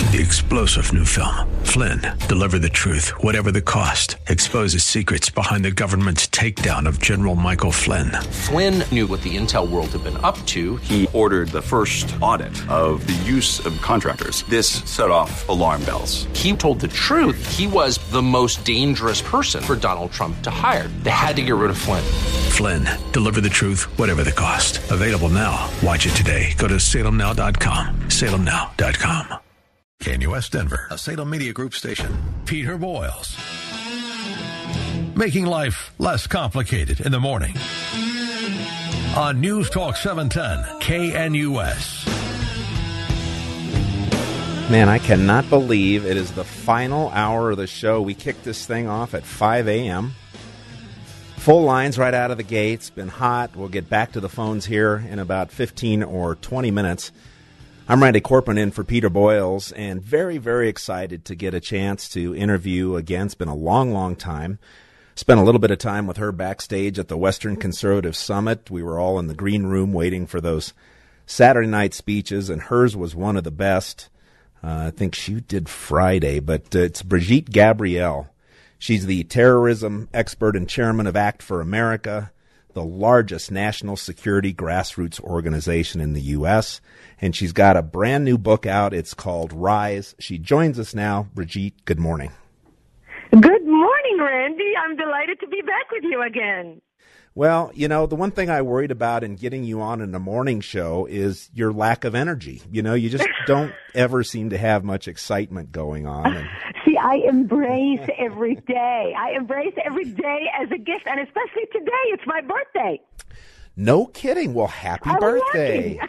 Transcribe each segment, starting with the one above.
The explosive new film, Flynn, deliver the truth, whatever the cost, exposes secrets behind the government's takedown of General Michael Flynn. Flynn knew what the intel world had been up to. He ordered the first audit of the use of contractors. This set off alarm bells. He told the truth. He was the most dangerous person for Donald Trump to hire. They had to get rid of Flynn. Flynn, deliver the truth, whatever the cost. Available now. Watch it today. Go to salemnow.com. salemnow.com. KNUS Denver, a Salem Media Group station. Peter Boyles. Making life less complicated in the morning. On News Talk 710, KNUS. Man, I cannot believe it is the final hour of the show. We kicked this thing off at 5 a.m. Full lines right out of the gate. It's been hot. We'll get back to the phones here in about 15 or 20 minutes. I'm Randy Corpman in for Peter Boyles, and very, very excited to get a chance to interview again. It's been a long, long time. Spent a little bit of time with her backstage at the Western Conservative Summit. We were all in the green room waiting for those Saturday night speeches, and hers was one of the best. I think she did Friday, but it's Brigitte Gabriel. She's the terrorism expert and chairman of Act for America, the largest national security grassroots organization in the U.S., and she's got a brand new book out. It's called Rise. She joins us now. Brigitte, good morning. Good morning, Randy. I'm delighted to be back with you again. Well, you know, the one thing I worried about in getting you on in a morning show is your lack of energy. You know, you just don't ever seem to have much excitement going on. And see, I embrace every day. I embrace every day as a gift, and especially today. It's my birthday. No kidding. Well, happy birthday.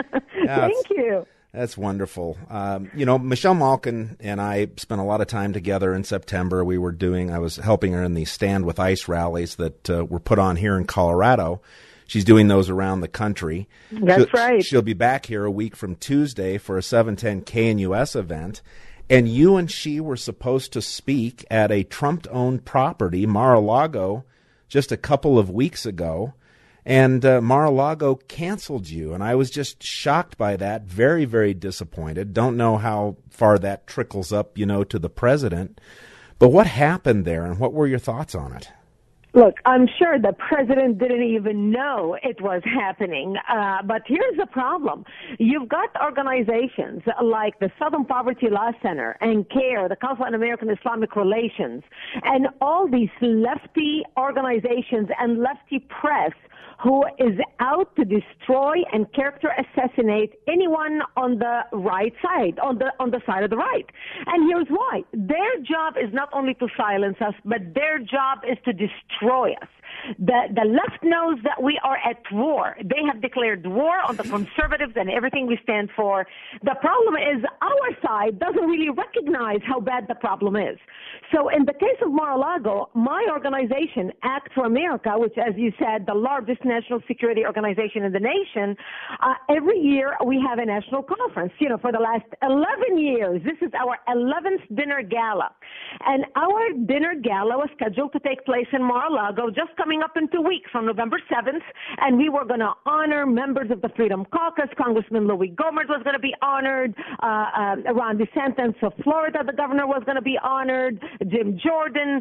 Thank you. That's wonderful. You know, Michelle Malkin and I spent a lot of time together in September. I was helping her in the Stand with ICE rallies that were put on here in Colorado. She's doing those around the country. That's right. She'll be back here a week from Tuesday for a 710 KNUS event. And you and she were supposed to speak at a Trump-owned property, Mar-a-Lago, just a couple of weeks ago. And Mar-a-Lago canceled you, and I was just shocked by that, very, very disappointed. Don't know how far that trickles up, you know, to the president. But what happened there, and what were your thoughts on it? Look, I'm sure the president didn't even know it was happening. But here's the problem. You've got organizations like the Southern Poverty Law Center and CARE, the Council on American Islamic Relations, and all these lefty organizations and lefty press who is out to destroy and character assassinate anyone on the right side, on the side of the right. And here's why. Their job is not only to silence us, but their job is to destroy us. The left knows that we are at war. They have declared war on the conservatives and everything we stand for. The problem is our side doesn't really recognize how bad the problem is. So in the case of Mar-a-Lago, my organization, Act for America, which, as you said, the largest national security organization in the nation, every year we have a national conference. You know, for the last 11 years, this is our 11th dinner gala. And our dinner gala was scheduled to take place in Mar-a-Lago just coming up in 2 weeks on November 7th. And we were going to honor members of the Freedom Caucus. Congressman Louis Gohmert was going to be honored. Ron DeSantis of Florida, the governor, was going to be honored. Jim Jordan,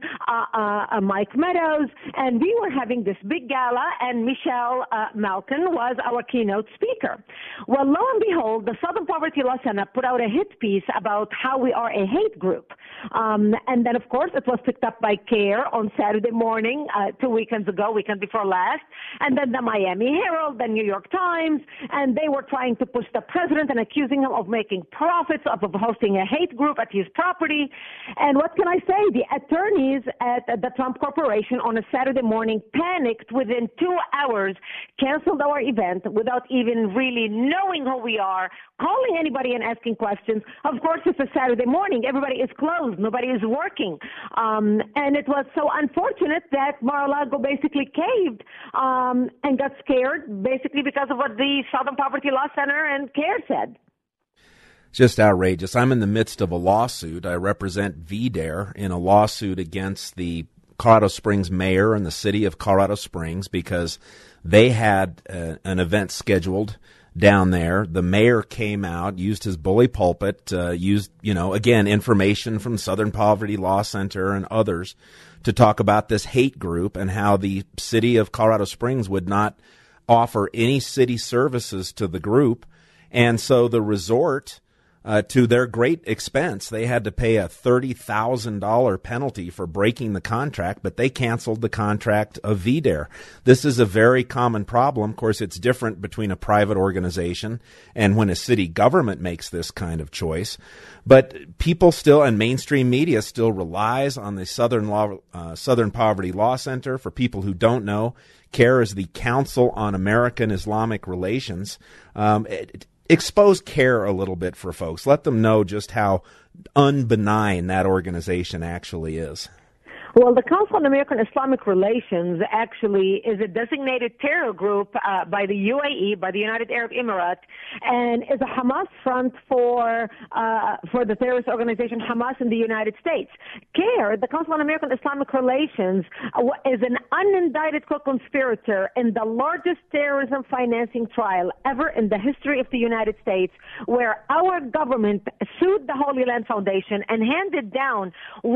Mike Meadows. And we were having this big gala, and Michelle Malkin was our keynote speaker. Well, lo and behold, the Southern Poverty Law Center put out a hit piece about how we are a hate group. And then, of course, it was picked up by CARE on Saturday morning, 2 weekend before last. And then the Miami Herald, the New York Times, and they were trying to push the president and accusing him of making profits of hosting a hate group at his property. And what can I say? The attorneys at the Trump Corporation on a Saturday morning panicked within 2 hours, canceled our event without even really knowing who we are, calling anybody and asking questions. Of course, it's a Saturday morning. Everybody is closed. Nobody is working. And it was so unfortunate that Mar-a-Lago basically caved and got scared basically because of what the Southern Poverty Law Center and CARE said. Just outrageous. I'm in the midst of a lawsuit. I represent VDARE in a lawsuit against the Colorado Springs mayor and the city of Colorado Springs because they had an event scheduled down there. The mayor came out, used his bully pulpit, used, again, information from Southern Poverty Law Center and others to talk about this hate group and how the city of Colorado Springs would not offer any city services to the group. And so the resort, to their great expense, they had to pay a $30,000 penalty for breaking the contract, but they canceled the contract of VDARE. This is a very common problem. Of course, it's different between a private organization and when a city government makes this kind of choice. But people still, and mainstream media still relies on the Southern Poverty Law Center. For people who don't know, CARE is the Council on American Islamic Relations. Expose CARE a little bit for folks. Let them know just how unbenign that organization actually is. Well, the Council on American Islamic Relations actually is a designated terror group by the UAE, by the United Arab Emirates, and is a Hamas front for the terrorist organization Hamas in the United States. CARE, the Council on American Islamic Relations, is an unindicted co-conspirator in the largest terrorism financing trial ever in the history of the United States, where our government sued the Holy Land Foundation and handed down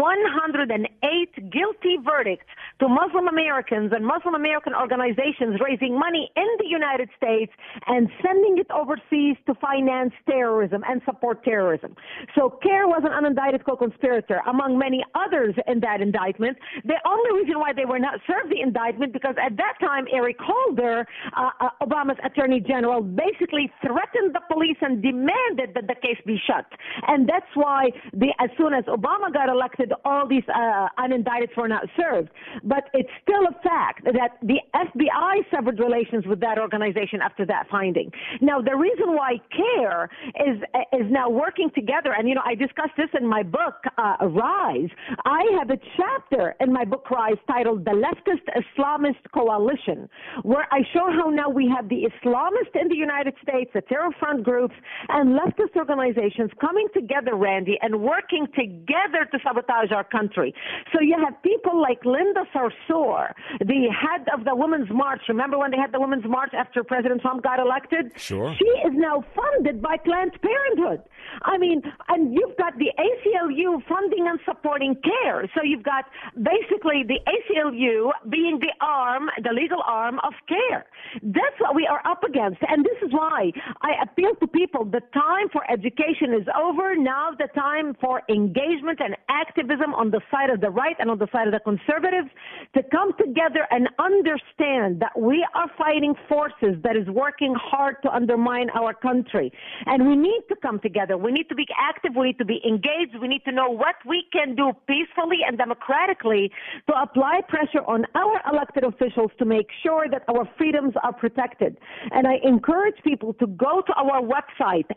108 guilty verdicts to Muslim Americans and Muslim American organizations raising money in the United States and sending it overseas to finance terrorism and support terrorism. So CARE was an unindicted co-conspirator among many others in that indictment. The only reason why they were not served the indictment because at that time Eric Holder, Obama's Attorney General, basically threatened the police and demanded that the case be shut. And that's why as soon as Obama got elected, all these unindicted were not served. But it's still a fact that the FBI severed relations with that organization after that finding. Now, the reason why CARE is now working together, and, I discussed this in my book, Rise. I have a chapter in my book, Rise, titled The Leftist Islamist Coalition, where I show how now we have the Islamists in the United States, the terror front groups, and leftist organizations coming together, Randy, and working together to sabotage our country. So you have people like Linda Sarsour, the head of the Women's March. Remember when they had the Women's March after President Trump got elected? Sure. She is now funded by Planned Parenthood. And you've got the ACLU funding and supporting CARE. So you've got basically the ACLU being the legal arm of CARE. That's what we are up against. And this is why I appeal to people. The time for education is over. Now the time for engagement and activism on the side of the right and on the side of the conservatives to come together and understand that we are fighting forces that is working hard to undermine our country. And we need to come together. We need to be active. We need to be engaged. We need to know what we can do peacefully and democratically to apply pressure on our elected officials to make sure that our freedoms are protected. And I encourage people to go to our website,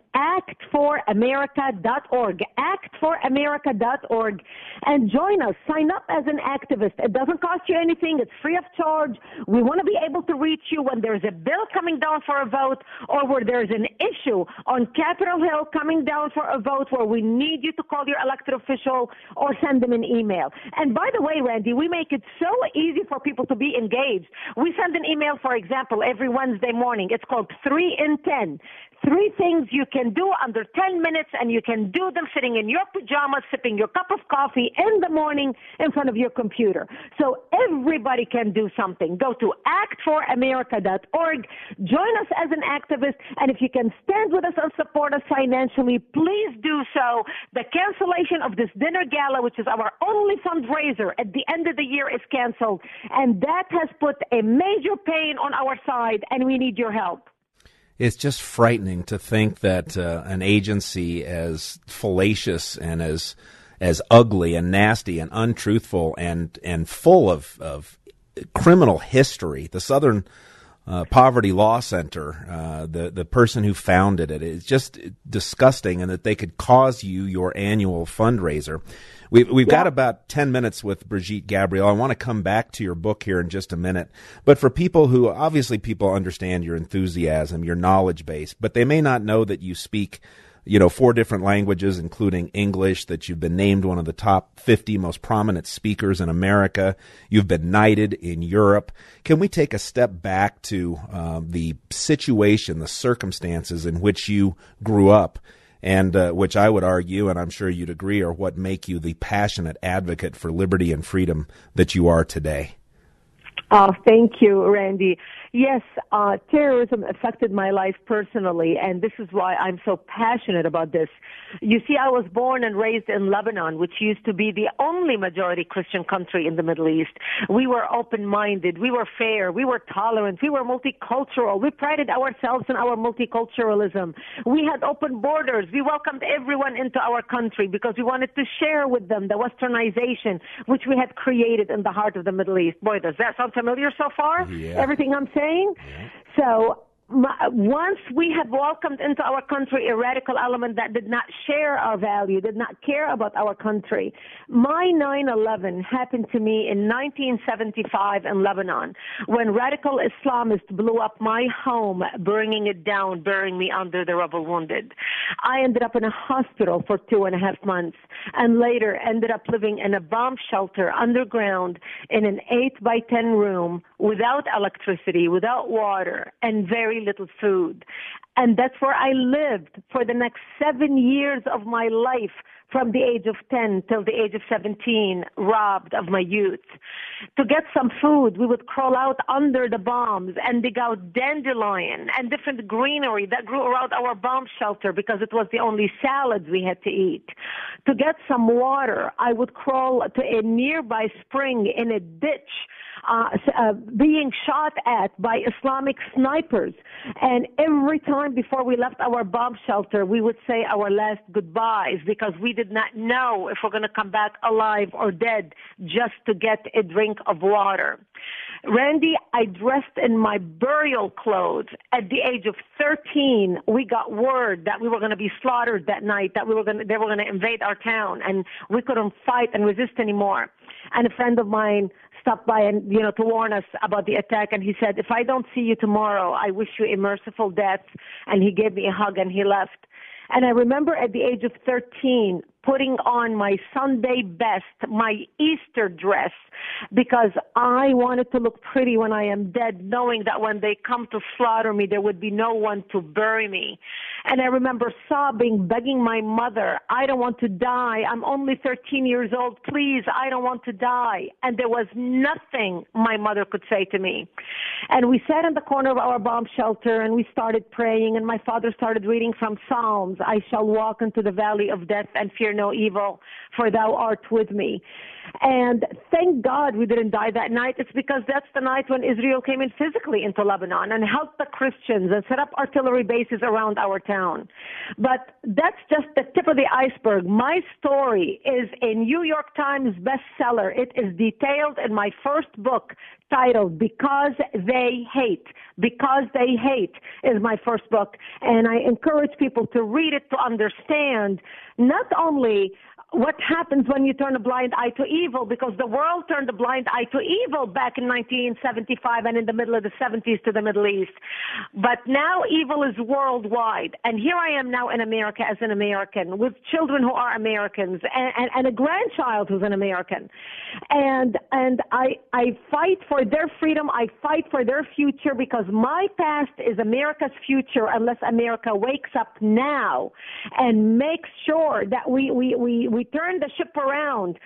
actforamerica.org, actforamerica.org, and join us. Sign up as an activist. It doesn't cost you anything. It's free of charge. We want to be able to reach you when there's a bill coming down for a vote or where there's an issue on Capitol Hill coming down for a vote where we need you to call your elected official or send them an email. And by the way, Randy, we make it so easy for people to be engaged. We send an email, for example, every Wednesday morning. It's called 3 in 10. 3 things you can do under 10 minutes, and you can do them sitting in your pajamas, sipping your cup of coffee in the morning in front of your computer. So everybody can do something. Go to actforamerica.org. Join us as an activist, and if you can stand with us and support us financially, please do so. The cancellation of this dinner gala, which is our only fundraiser at the end of the year, is canceled, and that has put a major pain on our side, and we need your help. It's just frightening to think that an agency as fallacious and as ugly and nasty and untruthful and full of criminal history, the Southern Poverty Law Center, the person who founded it, is just disgusting, and that they could cause you your annual fundraiser. We've got about 10 minutes with Brigitte Gabriel. I want to come back to your book here in just a minute. But for people who, obviously people understand your enthusiasm, your knowledge base, but they may not know that you speak 4 different languages, including English, that you've been named one of the top 50 most prominent speakers in America. You've been knighted in Europe. Can we take a step back to the situation, the circumstances in which you grew up, and which I would argue, and I'm sure you'd agree, are what make you the passionate advocate for liberty and freedom that you are today? Oh, thank you, Randy. Yes, terrorism affected my life personally, and this is why I'm so passionate about this. You see, I was born and raised in Lebanon, which used to be the only majority Christian country in the Middle East. We were open-minded, we were fair, we were tolerant, we were multicultural. We prided ourselves in our multiculturalism. We had open borders. We welcomed everyone into our country because we wanted to share with them the westernization which we had created in the heart of the Middle East. Boy, does that sound familiar so far? Yeah. Everything I'm saying? Yeah. So once we had welcomed into our country a radical element that did not share our value, did not care about our country, my 9/11 happened to me in 1975 in Lebanon when radical Islamists blew up my home, burning it down, burying me under the rubble wounded. I ended up in a hospital for 2.5 months and later ended up living in a bomb shelter underground in an 8-by-10 room without electricity, without water, and very little food. And that's where I lived for the next 7 years of my life, from the age of 10 till the age of 17, robbed of my youth. To get some food, we would crawl out under the bombs and dig out dandelion and different greenery that grew around our bomb shelter because it was the only salads we had to eat. To get some water, I would crawl to a nearby spring in a ditch, being shot at by Islamic snipers. And every time before we left our bomb shelter, we would say our last goodbyes because we did not know if we're going to come back alive or dead just to get a drink of water. Randy, I dressed in my burial clothes. At the age of 13, we got word that we were going to be slaughtered that night, that they were going to invade our town, and we couldn't fight and resist anymore. And a friend of mine stopped by and, to warn us about the attack, and he said, if I don't see you tomorrow, I wish you a merciful death. And he gave me a hug and he left. And I remember at the age of 13 putting on my Sunday best, my Easter dress, because I wanted to look pretty when I am dead, knowing that when they come to slaughter me, there would be no one to bury me. And I remember sobbing, begging my mother, I don't want to die. I'm only 13 years old. Please, I don't want to die. And there was nothing my mother could say to me. And we sat in the corner of our bomb shelter and we started praying, and my father started reading from Psalms. I shall walk into the valley of death and fear no evil, for thou art with me. And thank God we didn't die that night. It's because that's the night when Israel came in physically into Lebanon and helped the Christians and set up artillery bases around our town. But that's just the tip of the iceberg. My story is a New York Times bestseller. It is detailed in my first book titled Because They Hate. Because They Hate is my first book. And I encourage people to read it to understand not only what happens when you turn a blind eye to evil, because the world turned a blind eye to evil back in 1975 and in the middle of the 70s to the Middle East. But now evil is worldwide. And here I am now in America as an American with children who are Americans and a grandchild who's an American. And I fight for their freedom. I fight for their future because my past is America's future unless America wakes up now and makes sure that we turn the ship around,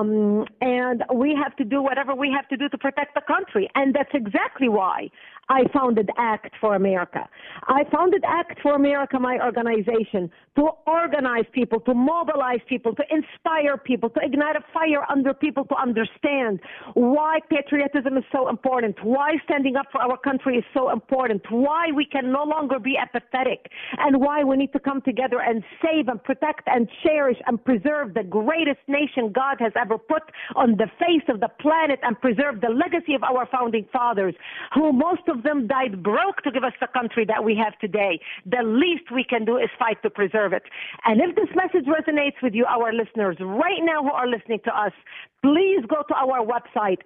and we have to do whatever we have to do to protect the country. And that's exactly why I founded ACT for America. I founded ACT for America, my organization, to organize people, to mobilize people, to inspire people, to ignite a fire under people to understand why patriotism is so important, why standing up for our country is so important, why we can no longer be apathetic, and why we need to come together and save and protect and cherish and preserve the greatest nation God has ever put on the face of the planet and preserve the legacy of our founding fathers, who most of them died broke to give us the country that we have today. The least we can do is fight to preserve it. And if this message resonates with you, our listeners, right now who are listening to us, please go to our website,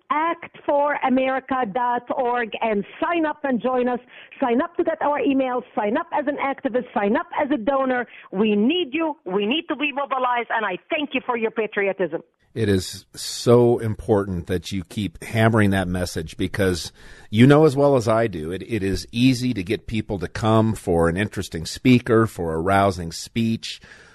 actforamerica.org, and sign up and join us. Sign up to get our emails. Sign up as an activist. Sign up as a donor. We need you. We need to be mobilized, and I thank you for your patriotism. It is so important that you keep hammering that message, because you know as well as I do, it is easy to get people to come for an interesting speaker, for a rousing speech.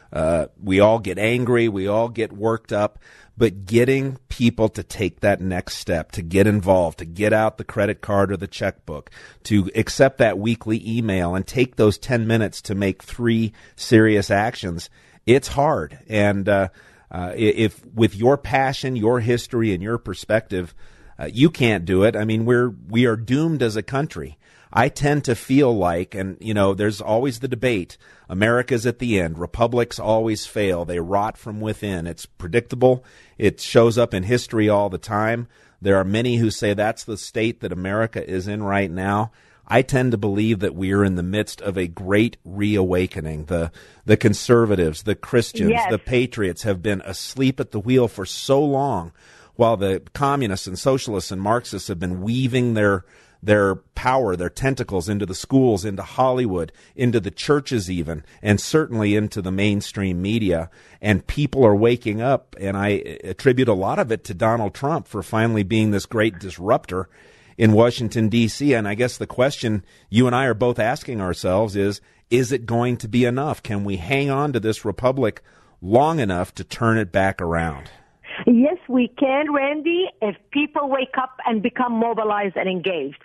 We all get angry. We all get worked up. But getting people to take that next step, to get involved, to get out the credit card or the checkbook, to accept that weekly email and take those 10 minutes to make 3 serious actions, it's hard. And if with your passion, your history, and your perspective, you can't do it, I mean, we are doomed as a country. I tend to feel like, and there's always the debate, America's at the end. Republics always fail. They rot from within. It's predictable. It shows up in history all the time. There are many who say that's the state that America is in right now. I tend to believe that we are in the midst of a great reawakening. The conservatives, the Christians, yes, the patriots have been asleep at the wheel for so long, while the communists and socialists and Marxists have been weaving their power, their tentacles into the schools, into Hollywood, into the churches even, and certainly into the mainstream media. And people are waking up, and I attribute a lot of it to Donald Trump for finally being this great disruptor in Washington, D.C. And I guess the question you and I are both asking ourselves is it going to be enough? Can we hang on to this republic long enough to turn it back around? Yes, we can, Randy, if people wake up and become mobilized and engaged.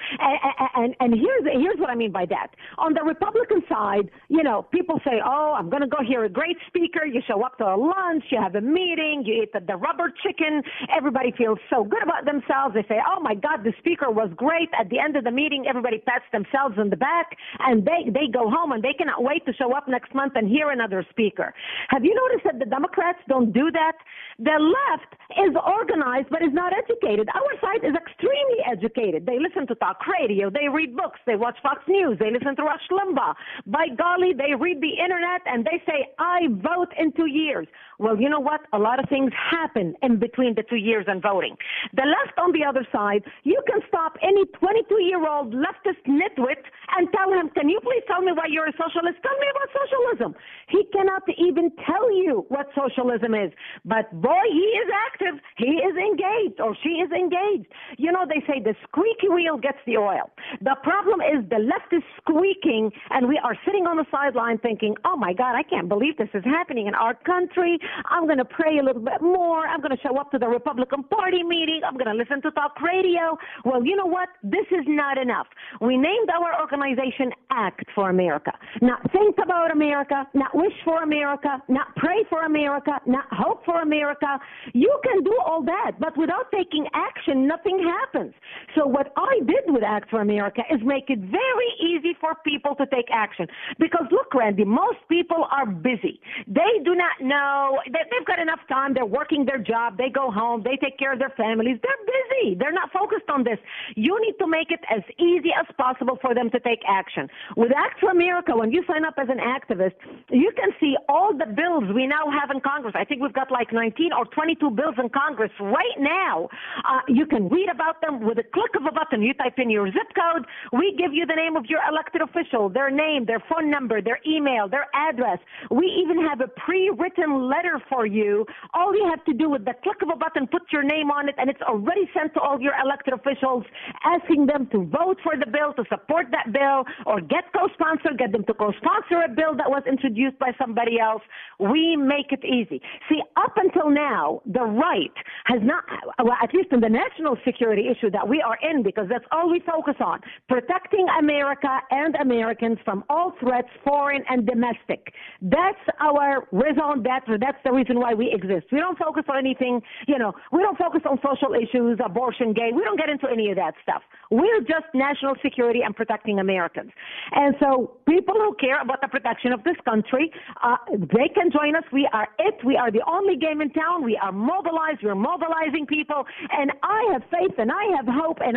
And here's what I mean by that. On the Republican side, people say, oh, I'm going to go hear a great speaker. You show up to a lunch, you have a meeting, you eat the rubber chicken. Everybody feels so good about themselves. They say, oh, my God, the speaker was great. At the end of the meeting, everybody pats themselves on the back, and they go home, and they cannot wait to show up next month and hear another speaker. Have you noticed that the Democrats don't do that? The left is organized but is not educated. Our side is extremely educated. They listen to talk radio. They read books. They watch Fox News. They listen to Rush Limbaugh. By golly, they read the internet and they say, I vote in 2 years. Well, you know what? A lot of things happen in between the 2 years and voting. The left on the other side, you can stop any 22-year-old leftist nitwit and tell him, can you please tell me why you're a socialist? Tell me about socialism. He cannot even tell you what socialism is. But boy, he is active. He is engaged, or she is engaged. They say the squeaky wheel gets the oil. The problem is the left is squeaking, and we are sitting on the sideline thinking, oh, my God, I can't believe this is happening in our country. I'm going to pray a little bit more. I'm going to show up to the Republican Party meeting. I'm going to listen to talk radio. Well, you know what? This is not enough. We named our organization Act for America. Not think about America, not wish for America, not pray for America, not hope for America. You can do all that, but without taking action, nothing happens. So what I did with Act for America is make it very easy for people to take action. Because look, Randy, most people are busy. They do not know. They've got enough time. They're working their job. They go home. They take care of their families. They're busy. They're not focused on this. You need to make it as easy as possible for them to take action. With Act for America, when you sign up as an activist, you can see all the bills we now have in Congress. I think we've got like 19 or 22 bills in Congress right now. You can read about them with a click of a button. You type in your zip code. We give you the name of your elected official, their name, their phone number, their email, their address. We even have a pre-written letter for you. All you have to do with the click of a button, put your name on it, and it's already sent to all your elected officials, asking them to vote for the bill, to support that bill, or get them to co-sponsor a bill that was introduced by somebody else. We make it easy. See, up until now, the right has not, well, at least in the national security issue that we are in, because that's all we focus on, protecting America and Americans from all threats, foreign and domestic. That's our raison d'etre. That's the reason why we exist. We don't focus on anything, we don't focus on social issues, abortion, gay. We don't get into any of that stuff. We're just national security and protecting Americans. And so people who care about the protection of this country, they can join us. We are it. We are the only game in town. We are mobilized. We're mobilizing people. And I have faith and I have hope and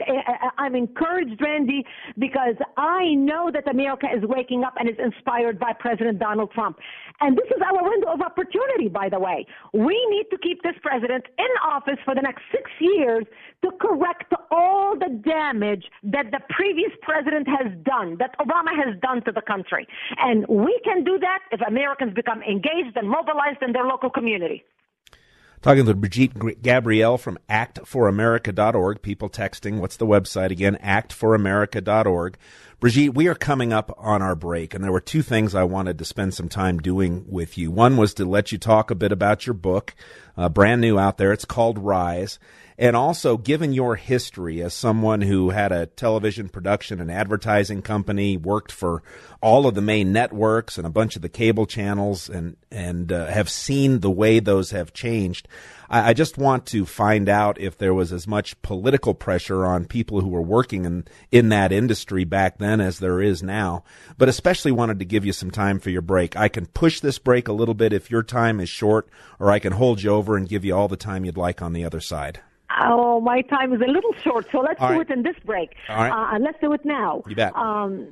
I'm encouraged, Randy, because I know that America is waking up and is inspired by President Donald Trump. And this is our window of opportunity. duty, by the way. We need to keep this president in office for the next 6 years to correct all the damage that the previous president has done, that Obama has done to the country. And we can do that if Americans become engaged and mobilized in their local community. Talking to Brigitte Gabriel from actforamerica.org. People texting. What's the website again? actforamerica.org. Brigitte, we are coming up on our break, and there were two things I wanted to spend some time doing with you. One was to let you talk a bit about your book, brand new out there. It's called Rise. And also, given your history as someone who had a television production and advertising company, worked for all of the main networks and a bunch of the cable channels, and have seen the way those have changed, I just want to find out if there was as much political pressure on people who were working in that industry back then as there is now. But especially wanted to give you some time for your break. I can push this break a little bit if your time is short, or I can hold you over and give you all the time you'd like on the other side. Oh, my time is a little short, so let's do it in this break. All right. Let's do it now. You bet.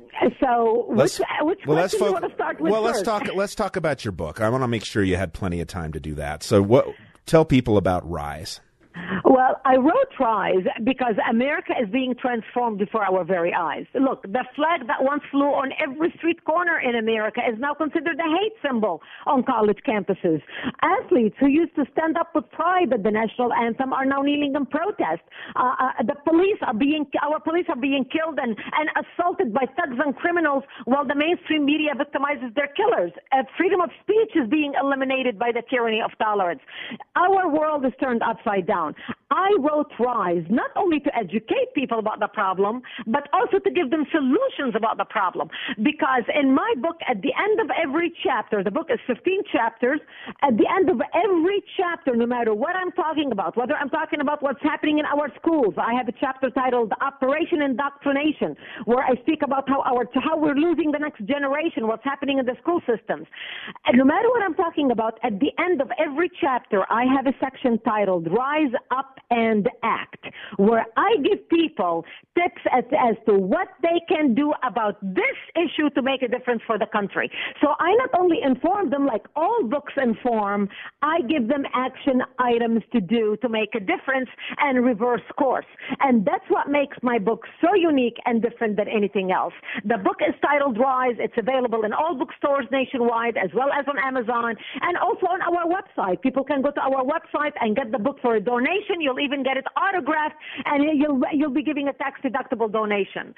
So which question do you want to start with first? Let's talk about your book. I want to make sure you had plenty of time to do that. So tell people about Rise. Well, I wrote Rise because America is being transformed before our very eyes. Look, the flag that once flew on every street corner in America is now considered a hate symbol on college campuses. Athletes who used to stand up with pride at the national anthem are now kneeling in protest. Our police are being killed and assaulted by thugs and criminals while the mainstream media victimizes their killers. Freedom of speech is being eliminated by the tyranny of tolerance. Our world is turned upside down. I wrote Rise not only to educate people about the problem, but also to give them solutions about the problem. Because in my book, at the end of every chapter, the book is 15 chapters, at the end of every chapter, no matter what I'm talking about, whether I'm talking about what's happening in our schools, I have a chapter titled Operation Indoctrination, where I speak about how we're losing the next generation, what's happening in the school systems. And no matter what I'm talking about, at the end of every chapter, I have a section titled Rise Up and Act, where I give people tips as to what they can do about this issue to make a difference for the country. So I not only inform them like all books inform, I give them action items to do to make a difference and reverse course. And that's what makes my book so unique and different than anything else. The book is titled Rise. It's available in all bookstores nationwide, as well as on Amazon, and also on our website. People can go to our website and get the book for a donation. You'll even get it autographed, and you'll be giving a tax-deductible donation.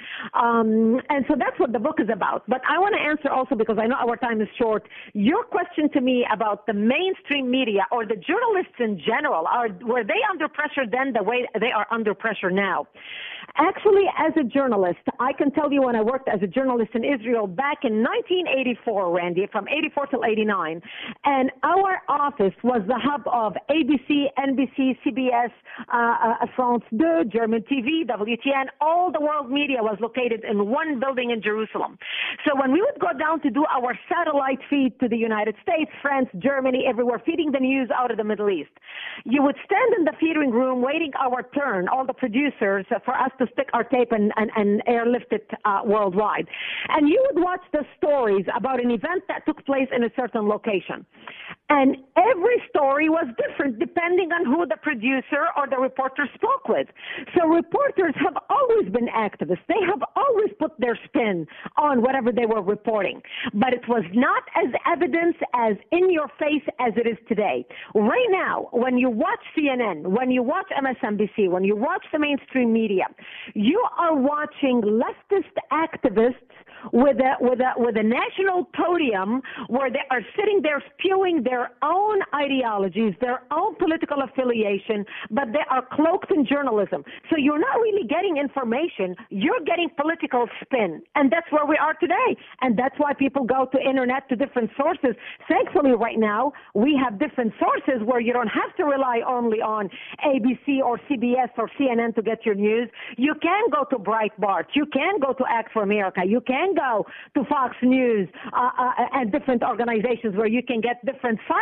And so that's what the book is about. But I want to answer also, because I know our time is short, your question to me about the mainstream media or the journalists in general. Were they under pressure then the way they are under pressure now? Actually, as a journalist, I can tell you when I worked as a journalist in Israel back in 1984, Randy, from 84 till 89, and our office was the hub of ABC, NBC, CBS, France 2, German TV, WTN, all the world media was located in one building in Jerusalem. So when we would go down to do our satellite feed to the United States, France, Germany, everywhere, feeding the news out of the Middle East, you would stand in the feeding room waiting our turn, all the producers, for us to stick our tape and airlift it worldwide. And you would watch the stories about an event that took place in a certain location. And every story was different depending on who the producer or the reporter spoke with. So reporters have always been activists. They have always put their spin on whatever they were reporting. But it was not as evident as in your face as it is today. Right now, when you watch CNN, when you watch MSNBC, when you watch the mainstream media, you are watching leftist activists with a national podium where they are sitting there spewing their own ideologies, their own political affiliation, but they are cloaked in journalism. So you're not really getting information, you're getting political spin. And that's where we are today. And that's why people go to internet, to different sources. Thankfully, right now, we have different sources where you don't have to rely only on ABC or CBS or CNN to get your news. You can go to Breitbart. You can go to Act for America. You can go to Fox News and different organizations where you can get different side of the story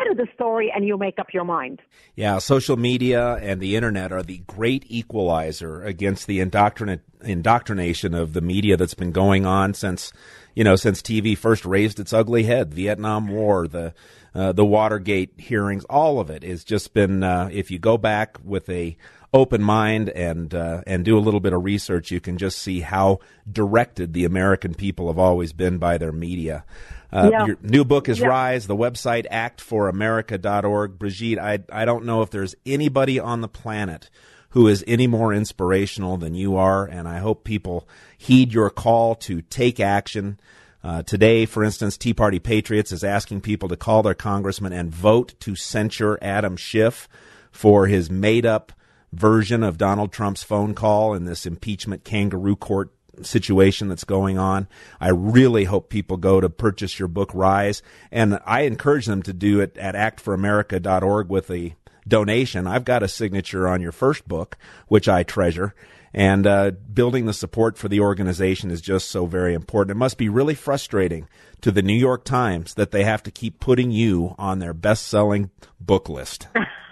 story and you make up your mind. Yeah, social media and the internet are the great equalizer against the indoctrination of the media that's been going on since TV first raised its ugly head. Vietnam War, the Watergate hearings, all of it has just been. If you go back with a open mind and do a little bit of research, you can just see how directed the American people have always been by their media. Your new book is Rise, the website actforamerica.org. Brigitte, I don't know if there's anybody on the planet who is any more inspirational than you are, and I hope people heed your call to take action. Today, for instance, Tea Party Patriots is asking people to call their congressman and vote to censure Adam Schiff for his made-up version of Donald Trump's phone call in this impeachment kangaroo court situation that's going on. I really hope people go to purchase your book, Rise, and I encourage them to do it at actforamerica.org with a donation. I've got a signature on your first book, which I treasure, and building the support for the organization is just so very important. It must be really frustrating to the New York Times that they have to keep putting you on their best-selling book list.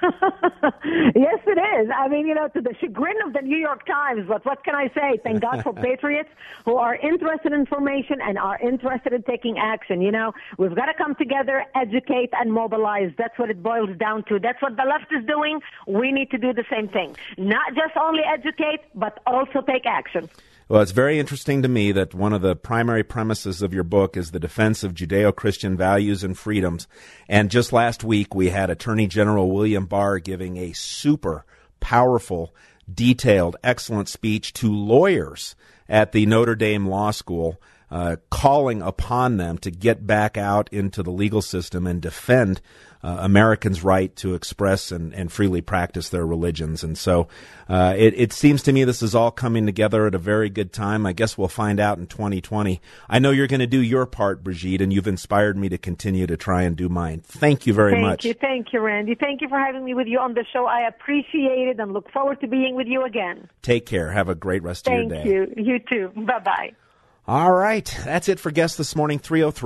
Yes, it is. I mean, to the chagrin of the New York Times, but what can I say? Thank God for patriots who are interested in information and are interested in taking action. We've got to come together, educate, and mobilize. That's what it boils down to. That's what the left is doing. We need to do the same thing. Not just only educate, but also take action. Well, it's very interesting to me that one of the primary premises of your book is the defense of Judeo-Christian values and freedoms. And just last week, we had Attorney General William Barr giving a super powerful, detailed, excellent speech to lawyers at the Notre Dame Law School, calling upon them to get back out into the legal system and defend Americans' right to express and freely practice their religions. And so it seems to me this is all coming together at a very good time. I guess we'll find out in 2020. I know you're going to do your part, Brigitte, and you've inspired me to continue to try and do mine. Thank you very much. Thank you, Randy. Thank you for having me with you on the show. I appreciate it and look forward to being with you again. Take care. Have a great rest of your day. Thank you. You too. Bye-bye. All right. That's it for guests this morning.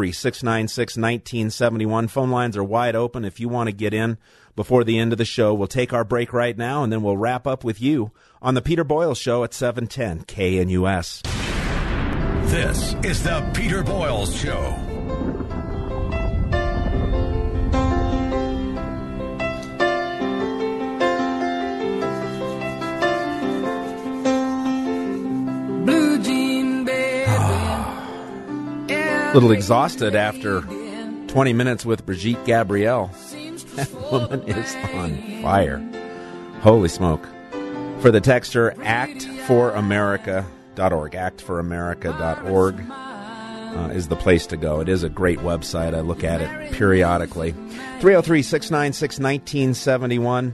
303-696-1971. Phone lines are wide open if you want to get in before the end of the show. We'll take our break right now, and then we'll wrap up with you on the Peter Boyle Show at 710 KNUS. This is the Peter Boyle Show. A little exhausted after 20 minutes with Brigitte Gabrielle. That woman is on fire. Holy smoke. For the texter, actforamerica.org. Actforamerica.org is the place to go. It is a great website. I look at it periodically. 303-696-1971.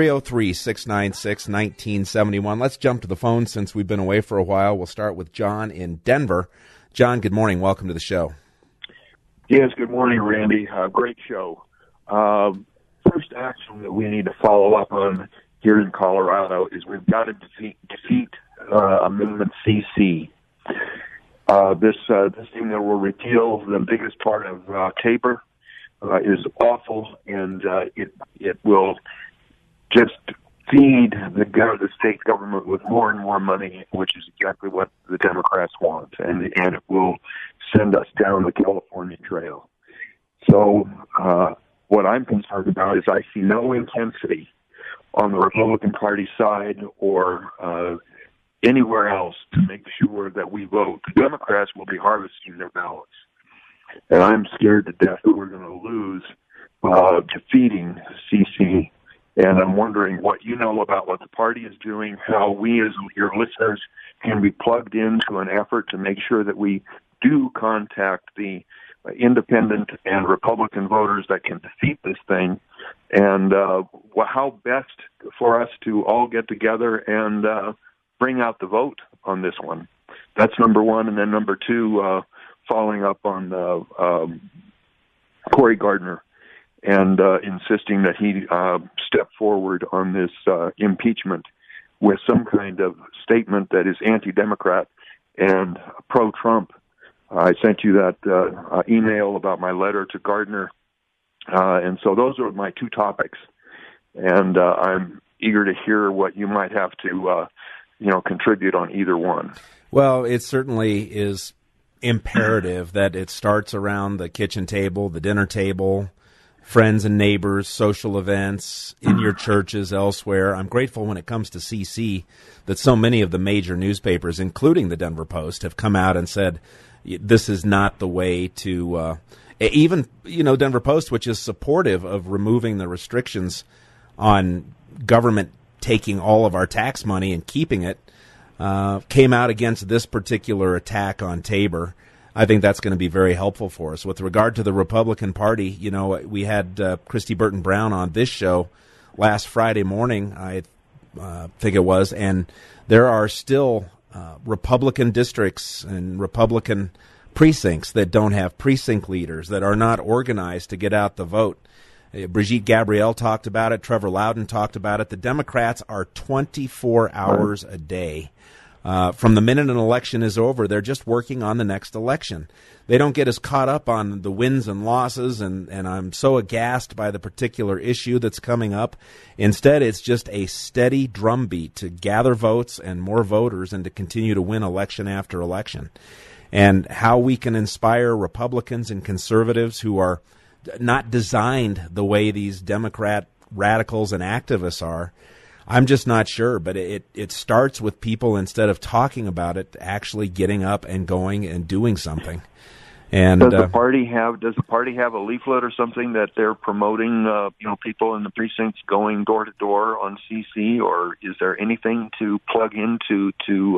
303-696-1971. Let's jump to the phone since we've been away for a while. We'll start with John in Denver. John, good morning. Welcome to the show. Yes, good morning, Randy. Great show. First action that we need to follow up on here in Colorado is we've got to defeat Amendment CC. This thing that will repeal the biggest part of Tabor is awful, and it will just feed the state government with more and more money, which is exactly what the Democrats want, and it will send us down the California trail. So what I'm concerned about is I see no intensity on the Republican Party side or anywhere else to make sure that we vote. The Democrats will be harvesting their ballots, and I'm scared to death that we're going to lose defeating CC. And I'm wondering what you know about what the party is doing, how we as your listeners can be plugged into an effort to make sure that we do contact the independent and Republican voters that can defeat this thing, and how best for us to all get together and bring out the vote on this one. That's number one. And then number two, following up on Cory Gardner and insisting that he step forward on this impeachment with some kind of statement that is anti-Democrat and pro-Trump. I sent you that email about my letter to Gardner And so those are my two topics. And I'm eager to hear what you might have to, contribute on either one. Well, it certainly is imperative that it starts around the kitchen table, the dinner table, friends and neighbors, social events, in your churches, elsewhere. I'm grateful when it comes to CC that so many of the major newspapers, including the Denver Post, have come out and said this is not the way to even, Denver Post, which is supportive of removing the restrictions on government taking all of our tax money and keeping it, came out against this particular attack on Tabor. I think that's going to be very helpful for us. With regard to the Republican Party, we had Christy Burton Brown on this show last Friday morning, I think it was, and there are still Republican districts and Republican precincts that don't have precinct leaders, that are not organized to get out the vote. Brigitte Gabrielle talked about it. Trevor Loudon talked about it. The Democrats are 24 hours a day. From the minute an election is over, they're just working on the next election. They don't get as caught up on the wins and losses, and I'm so aghast by the particular issue that's coming up. Instead, it's just a steady drumbeat to gather votes and more voters and to continue to win election after election. And how we can inspire Republicans and conservatives who are not designed the way these Democrat radicals and activists are, I'm just not sure. But it starts with people, instead of talking about it, actually getting up and going and doing something. And does the party have a leaflet or something that they're promoting? People in the precincts going door to door on CC, or is there anything to plug into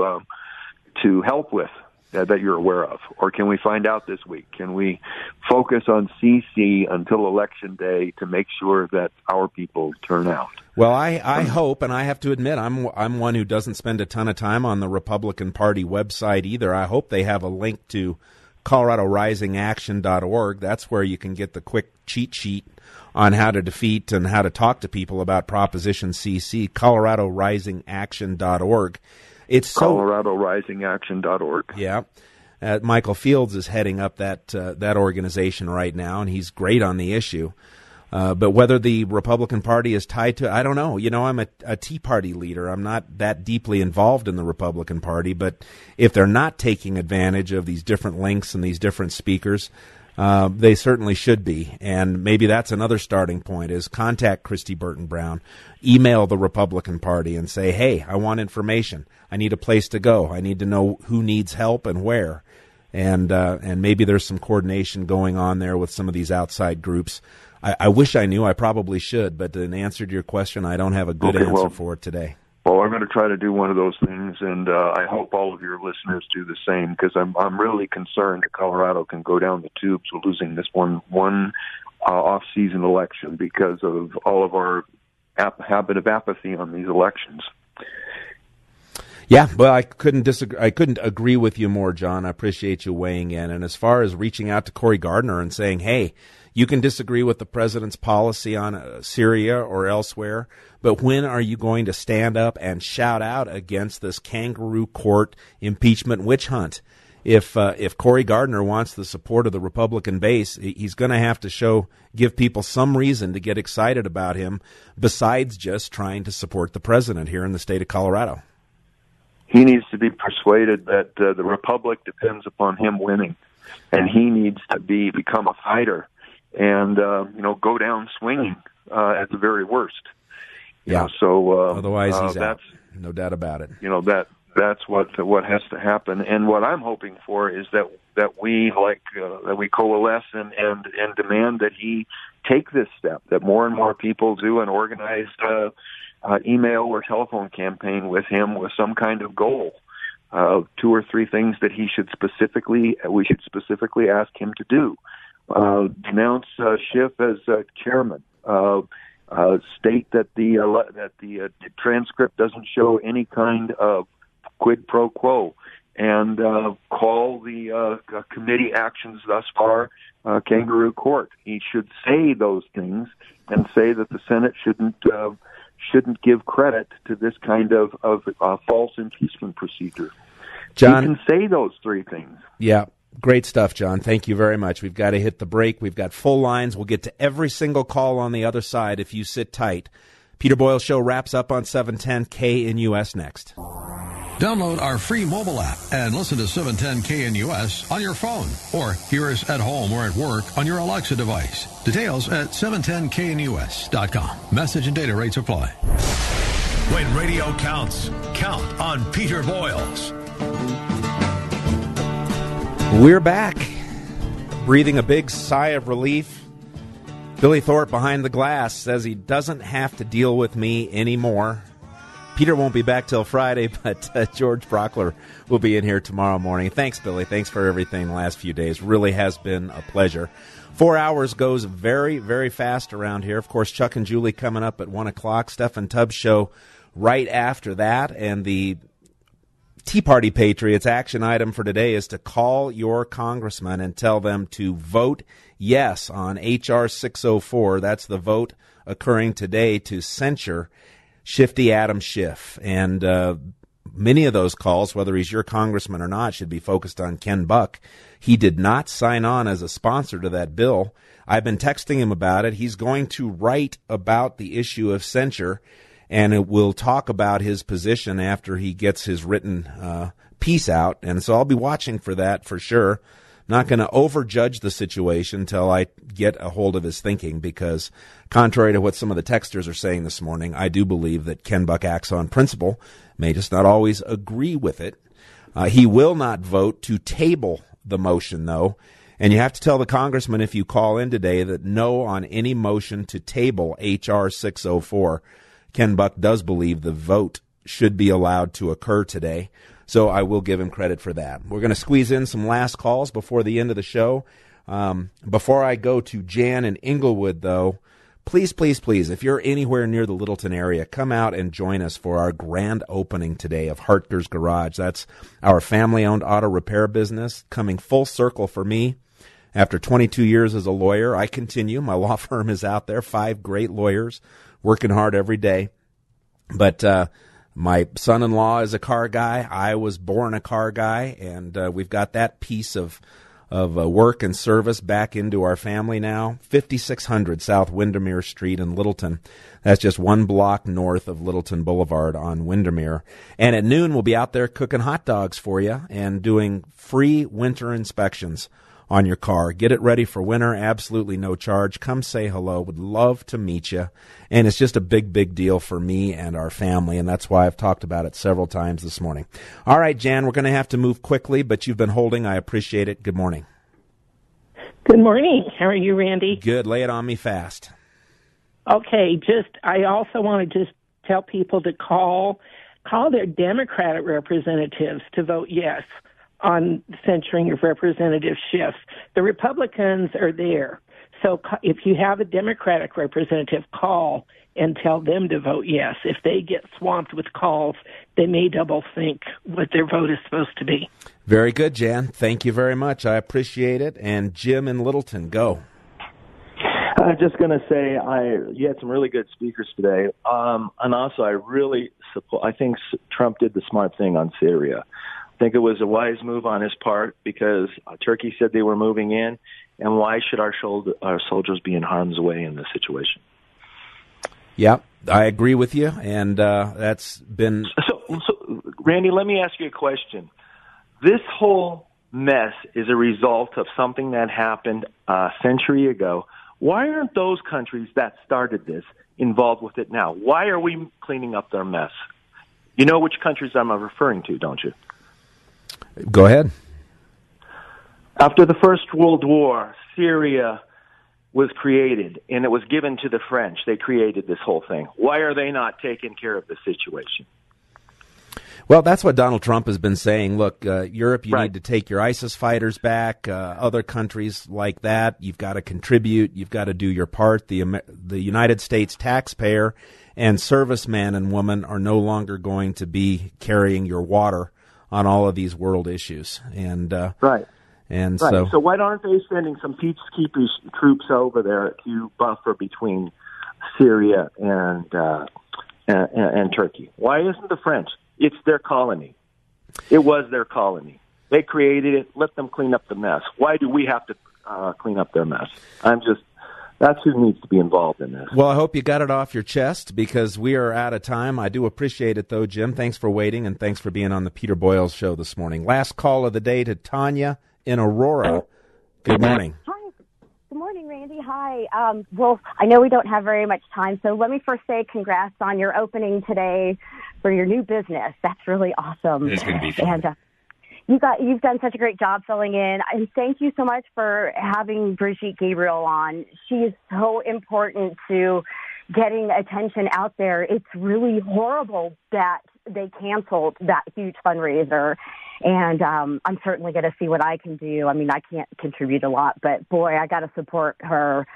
to help with that you're aware of? Or can we find out this week? Can we focus on CC until Election Day to make sure that our people turn out? Well, I hope, and I have to admit, I'm one who doesn't spend a ton of time on the Republican Party website either. I hope they have a link to ColoradoRisingAction.org. That's where you can get the quick cheat sheet on how to defeat and how to talk to people about Proposition CC, ColoradoRisingAction.org. It's so ColoradoRisingAction.org. Yeah. Michael Fields is heading up that organization right now, and he's great on the issue. But whether the Republican Party is tied to it, I don't know. I'm a Tea Party leader. I'm not that deeply involved in the Republican Party. But if they're not taking advantage of these different links and these different speakers, they certainly should be. And maybe that's another starting point, is contact Christy Burton Brown, email the Republican Party and say, hey, I want information. I need a place to go. I need to know who needs help and where. And maybe there's some coordination going on there with some of these outside groups. I wish I knew. I probably should. But in answer to your question, I don't have a good answer for it today. Well, I'm going to try to do one of those things, and I hope all of your listeners do the same, because I'm really concerned that Colorado can go down the tubes losing this one off-season election because of all of our habit of apathy on these elections. Yeah, well, I couldn't disagree. I couldn't agree with you more, John. I appreciate you weighing in. And as far as reaching out to Cory Gardner and saying, hey, you can disagree with the president's policy on Syria or elsewhere, but when are you going to stand up and shout out against this kangaroo court impeachment witch hunt? If Cory Gardner wants the support of the Republican base, he's going to have to give people some reason to get excited about him besides just trying to support the president here in the state of Colorado. He needs to be persuaded that the Republic depends upon him winning, and he needs to become a fighter and go down swinging at the very worst. Yeah. Otherwise, he's out. No doubt about it. That's what has to happen, and what I'm hoping for is that we coalesce and demand that he take this step, that more and more people do an organized email or telephone campaign with him with some kind of goal, 2 or 3 things that we should specifically ask him to do. Denounce Schiff as chairman. State that the transcript doesn't show any kind of quid pro quo, and call the committee actions thus far kangaroo court. He should say those things and say that the Senate shouldn't give credit to this kind of false impeachment procedure. John, he can say those 3 things. Yeah. Great stuff, John. Thank you very much. We've got to hit the break. We've got full lines. We'll get to every single call on the other side if you sit tight. Peter Boyle Show wraps up on 710 KNUS next. Download our free mobile app and listen to 710 KNUS on your phone, or hear us at home or at work on your Alexa device. Details at 710knus.com. Message and data rates apply. When radio counts, count on Peter Boyles. We're back. Breathing a big sigh of relief. Billy Thorpe behind the glass says he doesn't have to deal with me anymore. Peter won't be back till Friday, but George Brockler will be in here tomorrow morning. Thanks, Billy. Thanks for everything the last few days. Really has been a pleasure. 4 hours goes very, very fast around here. Of course, Chuck and Julie coming up at 1 o'clock. Stephen Tubbs show right after that. And the Tea Party Patriots action item for today is to call your congressman and tell them to vote yes on H.R. 604. That's the vote occurring today to censure Shifty Adam Schiff. And many of those calls, whether he's your congressman or not, should be focused on Ken Buck. He did not sign on as a sponsor to that bill. I've been texting him about it. He's going to write about the issue of censure, and it will talk about his position after he gets his written piece out. And so I'll be watching for that for sure. Not going to overjudge the situation until I get a hold of his thinking, because contrary to what some of the texters are saying this morning, I do believe that Ken Buck acts on principle, may just not always agree with it. He will not vote to table the motion, though. And you have to tell the congressman, if you call in today, that no on any motion to table H.R. 604. Ken Buck does believe the vote should be allowed to occur today. So I will give him credit for that. We're going to squeeze in some last calls before the end of the show. Before I go to Jan in Inglewood, though, please, please, please, if you're anywhere near the Littleton area, come out and join us for our grand opening today of Hartger's Garage. That's our family-owned auto repair business, coming full circle for me. After 22 years as a lawyer, I continue. My law firm is out there, 5 great lawyers, working hard every day. But my son-in-law is a car guy. I was born a car guy, and we've got that piece of work and service back into our family now. 5600 South Windermere Street in Littleton. That's just 1 block north of Littleton Boulevard on Windermere. And at noon, we'll be out there cooking hot dogs for you and doing free winter inspections on your car. Get it ready for winter, absolutely no charge. Come say hello. Would love to meet you. And it's just a big, big deal for me and our family, and that's why I've talked about it several times this morning. All right, Jan, we're going to have to move quickly, but you've been holding. I appreciate it. Good morning. Good morning. How are you, Randy? Good. Lay it on me fast. Okay, I also want to just tell people to call their Democratic representatives to vote yes on censuring of Representative Schiff. The Republicans are there. So if you have a Democratic representative, call and tell them to vote yes. If they get swamped with calls, they may double think what their vote is supposed to be. Very good, Jan. Thank you very much. I appreciate it. And Jim in Littleton, go. I'm just going to say you had some really good speakers today. And also, I think Trump did the smart thing on Syria. I think it was a wise move on his part, because Turkey said they were moving in, and why should our soldiers be in harm's way in this situation? Yeah, I agree with you, and that's been... So, Randy, let me ask you a question. This whole mess is a result of something that happened a century ago. Why aren't those countries that started this involved with it now? Why are we cleaning up their mess? You know which countries I'm referring to, don't you? Go ahead. After the First World War, Syria was created, and it was given to the French. They created this whole thing. Why are they not taking care of the situation? Well, that's what Donald Trump has been saying. Look, Europe, you need to take your ISIS fighters back. Other countries like that, you've got to contribute. You've got to do your part. The United States taxpayer and serviceman and woman are no longer going to be carrying your water on all of these world issues. And so why aren't they sending some peacekeepers troops over there to buffer between Syria and Turkey? Why isn't the French? It's their colony. It was their colony. They created it. Let them clean up the mess. Why do we have to clean up their mess? That's who needs to be involved in this. Well, I hope you got it off your chest because we are out of time. I do appreciate it, though, Jim. Thanks for waiting, and thanks for being on the Peter Boyles Show this morning. Last call of the day to Tanya in Aurora. Good morning. Hi. Good morning, Randy. Hi. Well, I know we don't have very much time, so let me first say congrats on your opening today for your new business. That's really awesome. It's going to be fun. And, you've done such a great job filling in, and thank you so much for having Brigitte Gabriel on. She is so important to getting attention out there. It's really horrible that they canceled that huge fundraiser, and I'm certainly going to see what I can do. I mean, I can't contribute a lot, but boy, I got to support her.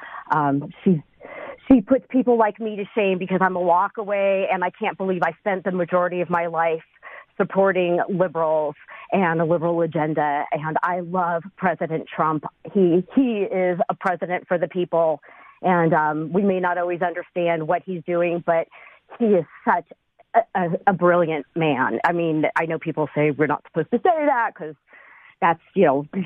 She puts people like me to shame because I'm a walk away, and I can't believe I spent the majority of my life supporting liberals and a liberal agenda. And I love President Trump. He is a president for the people. And we may not always understand what he's doing, but he is such a brilliant man. I mean, I know people say we're not supposed to say that because that's, we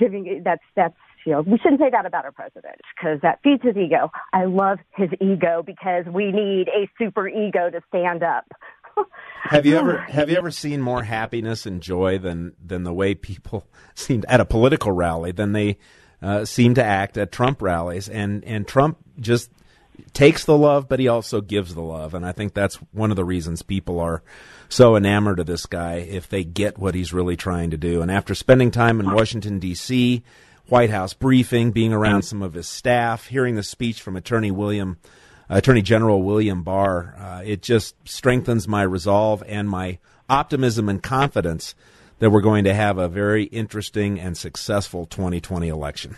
shouldn't say that about our president because that feeds his ego. I love his ego because we need a super ego to stand up. Have you ever seen more happiness and joy than the way people seem at a political rally than they seem to act at Trump rallies? And Trump just takes the love, but he also gives the love. And I think that's one of the reasons people are so enamored of this guy if they get what he's really trying to do. And after spending time in Washington, D.C., White House briefing, being around some of his staff, hearing the speech from Attorney General William Barr, it just strengthens my resolve and my optimism and confidence that we're going to have a very interesting and successful 2020 election.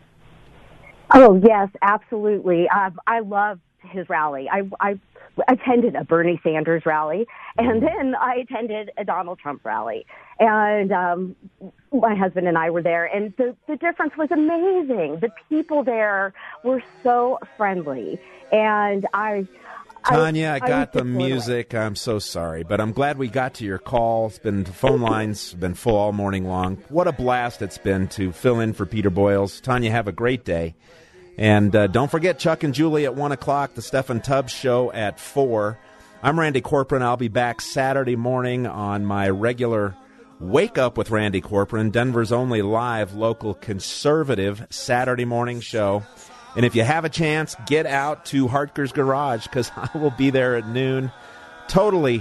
Oh, yes, absolutely. I love his rally. I attended a Bernie Sanders rally, and then I attended a Donald Trump rally. And my husband and I were there, and the difference was amazing. The people there were so friendly. And Tanya, I got the music. I'm so sorry, but I'm glad we got to your call. The phone lines have been full all morning long. What a blast it's been to fill in for Peter Boyles. Tanya, have a great day. And don't forget Chuck and Julie at 1 o'clock, the Stephen Tubbs Show at 4. I'm Randy Corcoran. I'll be back Saturday morning on my regular Wake Up with Randy Corcoran, Denver's only live local conservative Saturday morning show. And if you have a chance, get out to Hartker's Garage because I will be there at noon. Totally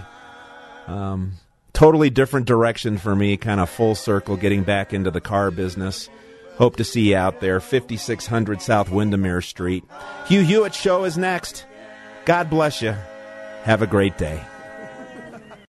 different direction for me, kind of full circle, getting back into the car business. Hope to see you out there, 5600 South Windermere Street. Hugh Hewitt Show is next. God bless you. Have a great day.